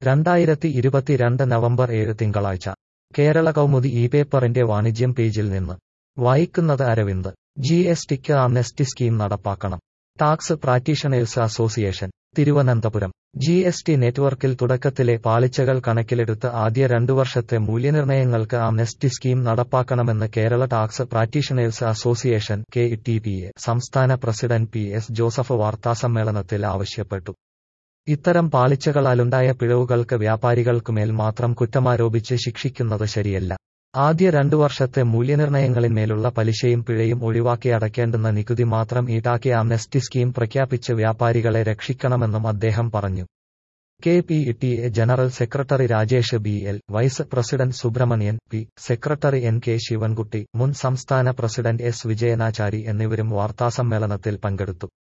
2022 November 7 തിങ്കളാഴ്ച കേരള കൗമുദി ഈ പേപ്പറിന്റെ വാണിജ്യം പേജിൽ നിന്ന് വായിക്കുന്നത് അരവിന്ദ്. GSTക്ക് ആംനെസ്റ്റി സ്കീം നടപ്പാക്കണം. Tax practitioners association, Thiruvananthapuram. GST നെറ്റ്വർക്കിൽ തുടക്കത്തിലെ പാളിച്ചകൾ കണക്കിലെടുത്ത് ആദ്യ 2 വർഷത്തെ മൂല്യനിർണ്ണയങ്ങൾക്ക് ആംനെസ്റ്റി സ്കീം നടപ്പാക്കണമെന്ന് Kerala tax practitioners association KTPA സംസ്ഥാന പ്രസിഡന്റ് PS ജോസഫ് വാർത്താസമ്മേളനത്തിൽ ആവശ്യപ്പെട്ടു. ഇത്തരം പാളിച്ചകളാലുണ്ടായ പിഴവുകൾക്ക് വ്യാപാരികൾക്കുമേൽ മാത്രം കുറ്റമാരോപിച്ച് ശിക്ഷിക്കുന്നത് ശരിയല്ല. ആദ്യ 2 വർഷത്തെ മൂല്യനിർണ്ണയങ്ങളിന്മേലുള്ള പലിശയും പിഴയും ഒഴിവാക്കി അടയ്ക്കേണ്ടുന്ന നികുതി മാത്രം ഈടാക്കി ആംനെസ്റ്റി സ്കീം പ്രഖ്യാപിച്ച് വ്യാപാരികളെ രക്ഷിക്കണമെന്നും അദ്ദേഹം പറഞ്ഞു. KPTA general secretary Rajesh BL, vice president Subramanian P, secretary NK Sivankutty, മുൻ സംസ്ഥാന പ്രസിഡന്റ് S വിജയനാചാരി എന്നിവരും വാർത്താസമ്മേളനത്തിൽ പങ്കെടുത്തു.